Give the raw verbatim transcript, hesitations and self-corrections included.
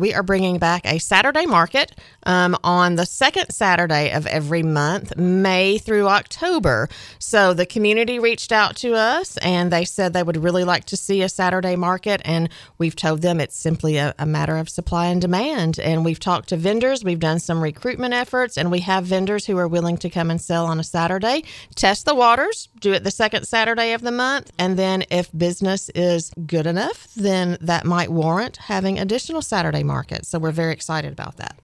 we are bringing back a Saturday market um, on the second Saturday of every month, May through October. So the community reached out to us and they said they would really like to see a Saturday market. And we've told them it's simply a, a matter of supply and demand. And we've talked to vendors. We've done some recruitment efforts, and we have vendors who are willing to come and sell on a Saturday, test the waters, do it the second Saturday of the month. And then if business is good enough, then that might warrant having additional Saturday markets. So we're very excited about that.